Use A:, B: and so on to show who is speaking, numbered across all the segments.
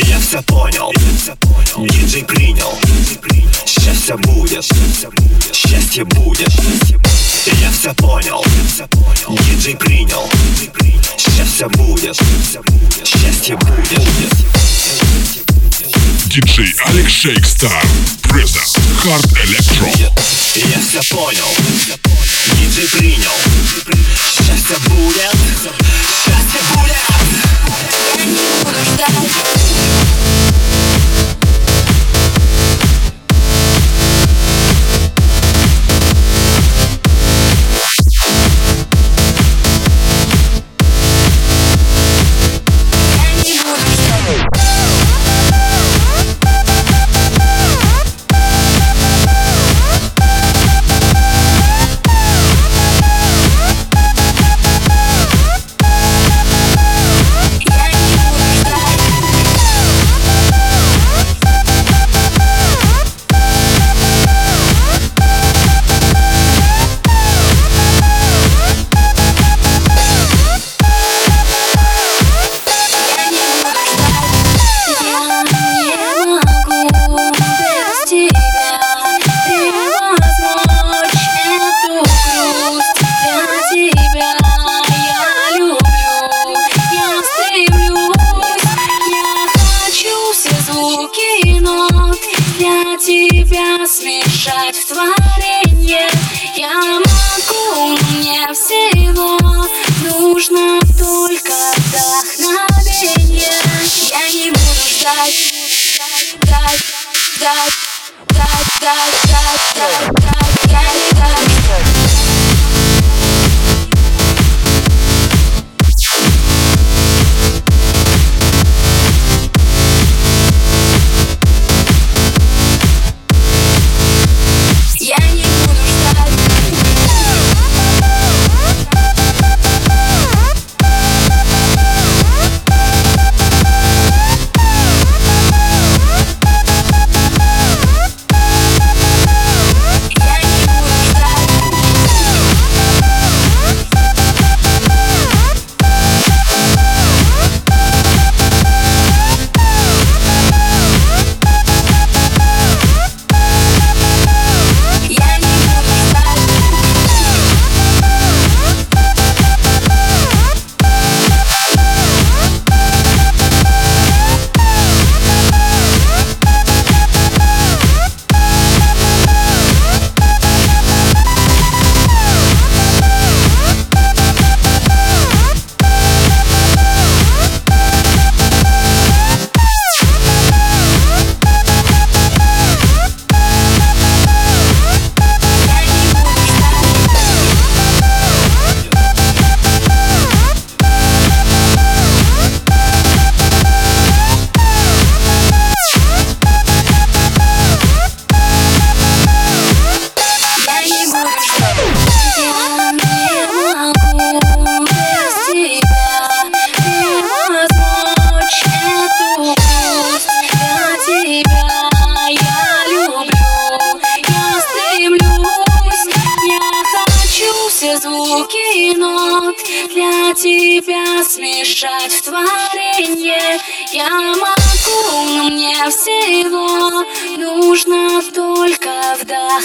A: Я все понял, диджей принял. Счастье будет, счастье будет. Я все понял, диджей принял. Счастье будет, счастье будет.
B: Диджей Алекс Шейкстар presents Hard Electro.
A: Я все понял, диджей принял. Счастье будет, счастье будет.
C: Я не буду ждать. Тебя смешать в творенье я могу, но мне всего нужно только вдохновение. Я не буду ждать, я не дам. Звуки нот для тебя смешать в творенье я могу, но мне всего нужно только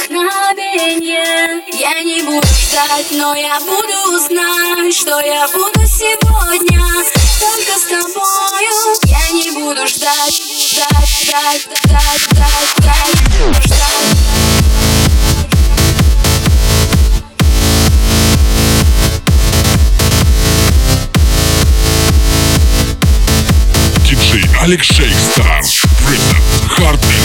C: вдохновение. Я не буду ждать, но я буду знать, что я буду сегодня только с тобою. Я не буду ждать, я не буду ждать.
B: Алекс Шейкстар presents Hard